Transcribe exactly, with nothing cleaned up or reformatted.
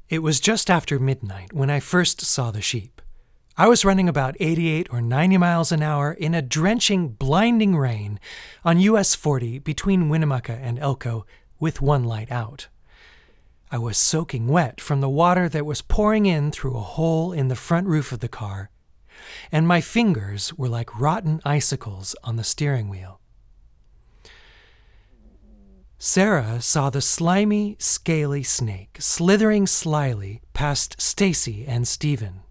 It was just after midnight when I first saw the sheep. I was running about eighty-eight or ninety miles an hour in a drenching, blinding rain on U S forty between Winnemucca and Elko with one light out. I was soaking wet from the water that was pouring in through a hole in the front roof of the car, and my fingers were like rotten icicles on the steering wheel. Sarah saw the slimy, scaly snake slithering slyly past Stacy and Stephen.